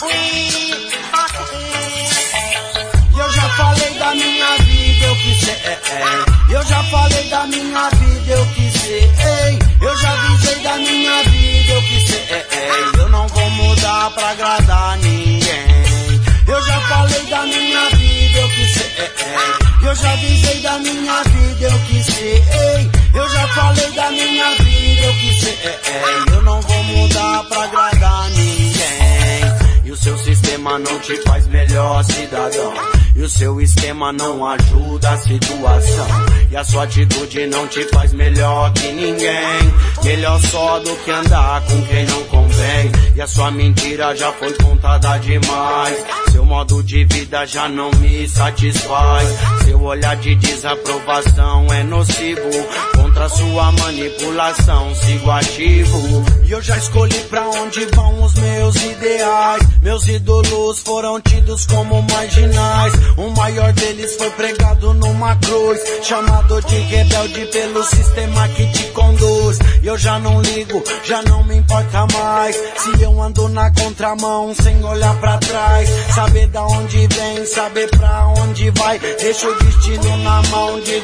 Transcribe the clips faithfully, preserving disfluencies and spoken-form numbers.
Eu já falei da minha vida, eu quis ser, é, é. Eu já falei da minha vida, eu quis ser, ei. Eu já avisei da minha vida, eu quis ser, é, é. Eu não vou mudar pra agradar ninguém. Eu já falei da minha vida, eu quis ser, é, é. Eu já avisei da minha vida, eu quis ser, ei. Eu já falei da minha vida, eu quis ser, é, é. Eu não vou mudar pra agradar ninguém. E o seu sistema não te faz melhor cidadão. E o seu esquema não ajuda a situação. E a sua atitude não te faz melhor que ninguém. Melhor só do que andar com quem não convém. E a sua mentira já foi contada demais. Seu modo de vida já não me satisfaz. Seu olhar de desaprovação é nocivo. Contra sua manipulação sigo ativo. E eu já escolhi pra onde vão os meus ideais. Meus ídolos foram tidos como marginais. O maior deles foi pregado numa cruz, chamado de rebelde pelo sistema que te conduz. E eu já não ligo, já não me importa mais se eu ando na contramão sem olhar pra trás. Saber da onde vem, saber pra onde vai. Deixa o destino na mão de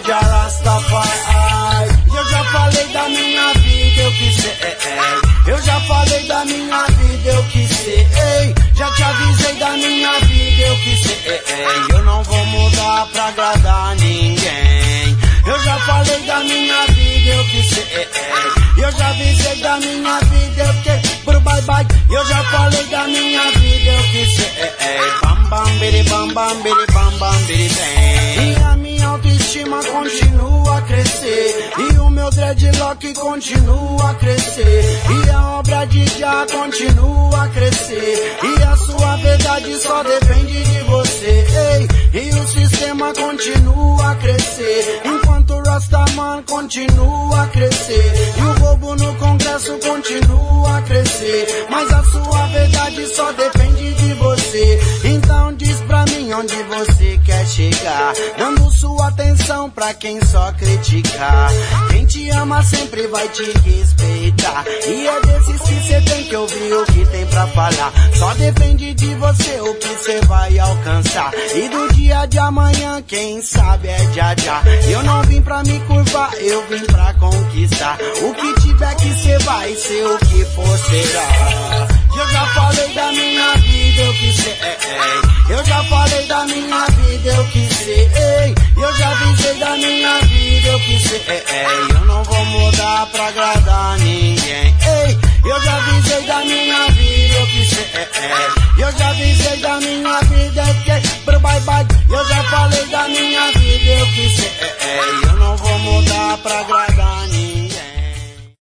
Rastafari. Eu já falei da minha vida, eu quis ser, é, é. Eu já falei da minha vida, eu quis ser, ei. Já te avisei da minha vida, eu quis ser, é, é. Eu não vou mudar pra agradar ninguém. Eu já falei da minha vida, eu quis ser, é, é. Eu já avisei da minha vida, eu quis pro bye bye. Eu já falei da minha vida, eu quis ser, é, é. Bam bam biri bam bam biri bam bam biri bem. E a minha autoestima continua a crescer. E o meu dreadlock continua a crescer. E a obra de Jah continua a crescer. E a sua verdade só depende de você, ei. E o sistema continua a crescer. Enquanto o Rastaman continua a crescer. E o roubo no Congresso continua a crescer. Mas a sua verdade só depende de você. Então diz pra mim onde você quer chegar, dando sua atenção pra quem só criticar. Quem te ama sempre vai te respeitar. E é desses que cê tem que ouvir o que tem pra falar. Só depende de você o que cê vai alcançar. E do dia de amanhã quem sabe é Jah Jah. Eu não vim pra me curvar, eu vim pra conquistar. O que tiver que cê vai ser, o que for será. Eu já falei da minha vida, eu quis ser, é, é. Eu já falei da minha vida, eu quis ser, ei. Eu já avisei da minha vida, eu quis ser, é, é. Eu não vou mudar pra agradar ninguém, ei. Eu já avisei da minha vida, eu quis ser, é, é.